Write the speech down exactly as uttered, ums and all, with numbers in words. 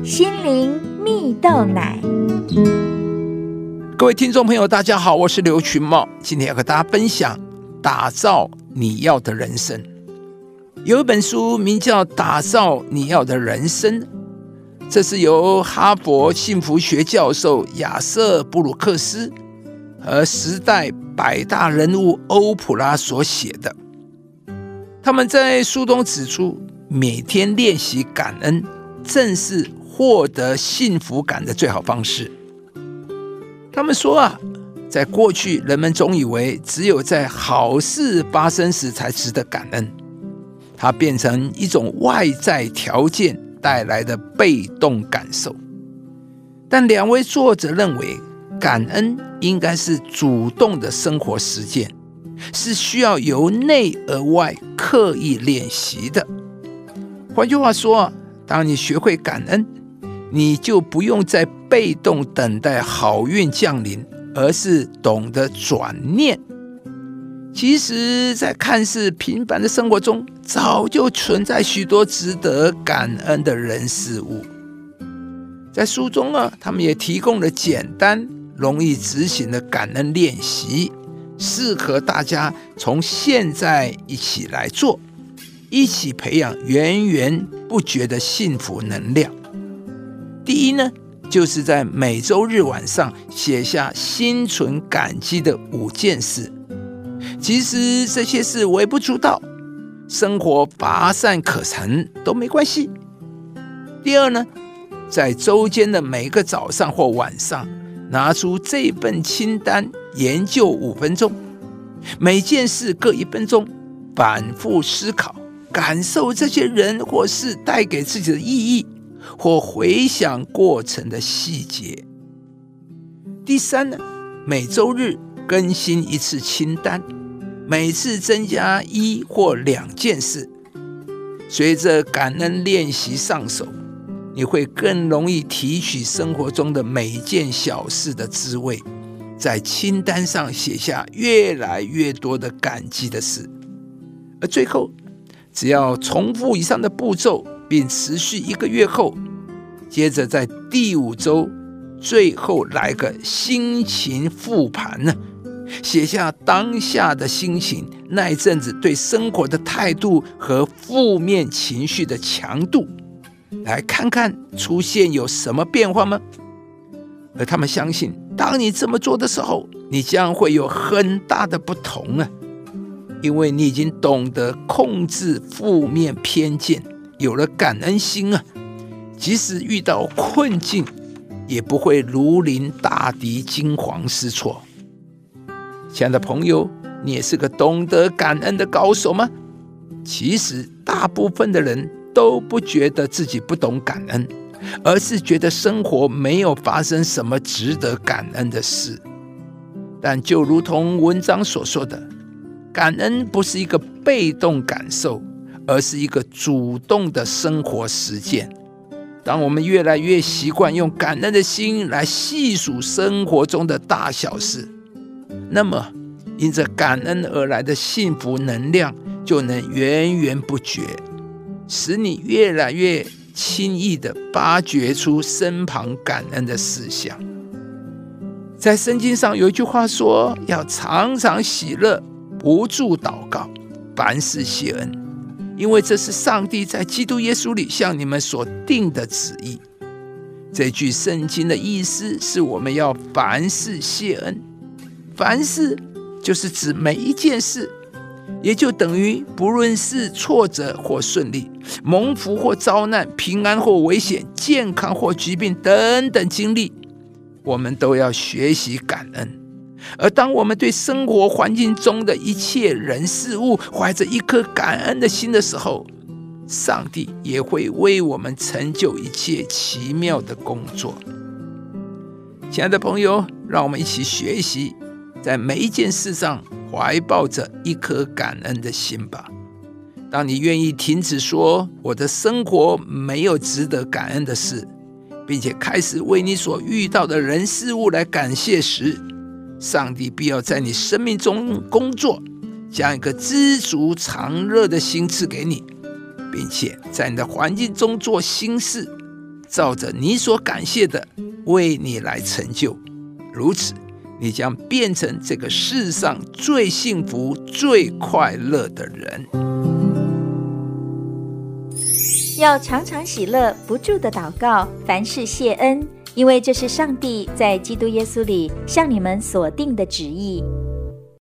心灵蜜豆奶。 各位听众朋友大家好，我是刘群茂，今天要和大家分享打造你要的人生。有一本书名叫《打造你要的人生》，这是由哈佛幸福学教授亚瑟布鲁克斯和时代百大人物欧普拉所写的。他们在书中指出，每天练习感恩正是获得幸福感的最好方式。他们说啊，在过去人们总以为只有在好事发生时才值得感恩，它变成一种外在条件带来的被动感受。但两位作者认为，感恩应该是主动的生活实践，是需要由内而外刻意练习的。换句话说，当你学会感恩，你就不用再被动等待好运降临，而是懂得转念。其实在看似平凡的生活中，早就存在许多值得感恩的人事物。在书中啊，他们也提供了简单容易执行的感恩练习，适合大家从现在一起来做，一起培养源源不绝的幸福能量。第一呢，就是在每周日晚上写下心存感激的五件事，即使这些事微不足道，生活乏善可陈都没关系。第二呢，在周间的每个早上或晚上，拿出这份清单研究五分钟，每件事各一分钟，反复思考，感受这些人或事带给自己的意义，或回想过程的细节。第三呢，每周日更新一次清单，每次增加一或两件事。随着感恩练习上手，你会更容易提取生活中的每一件小事的滋味，在清单上写下越来越多的感激的事。而最后，只要重复以上的步骤，并持续一个月后，接着在第五周最后来个心情复盘呢，写下当下的心情，那一阵子对生活的态度和负面情绪的强度，来看看出现有什么变化吗？而他们相信，当你这么做的时候，你将会有很大的不同啊，因为你已经懂得控制负面偏见，有了感恩心啊，即使遇到困境，也不会如临大敌，惊慌失措。亲爱的朋友，你也是个懂得感恩的高手吗？其实大部分的人都不觉得自己不懂感恩，而是觉得生活没有发生什么值得感恩的事。但就如同文章所说的，感恩不是一个被动感受，而是一个主动的生活实践。当我们越来越习惯用感恩的心来细数生活中的大小事，那么因着感恩而来的幸福能量就能源源不绝，使你越来越轻易地发掘出身旁感恩的事项。在圣经上有一句话说，要常常喜乐，不住祷告，凡事谢恩，因为这是上帝在基督耶稣里向你们所定的旨意。这句圣经的意思是，我们要凡事谢恩。凡事就是指每一件事，也就等于不论是挫折或顺利，蒙福或遭难，平安或危险，健康或疾病等等经历，我们都要学习感恩。而当我们对生活环境中的一切人事物怀着一颗感恩的心的时候，上帝也会为我们成就一切奇妙的工作。亲爱的朋友，让我们一起学习，在每一件事上怀抱着一颗感恩的心吧。当你愿意停止说我的生活没有值得感恩的事，并且开始为你所遇到的人事物来感谢时，上帝必要在你生命中工作，将一个知足常乐的心赐给你，并且在你的环境中做新事， 照着你所感谢的为你来成就，如此你将变成这个世上最幸福最快乐的人。 要常常喜乐，不住的祷告，凡事谢恩，因为这是上帝在基督耶稣里向你们所定的旨意。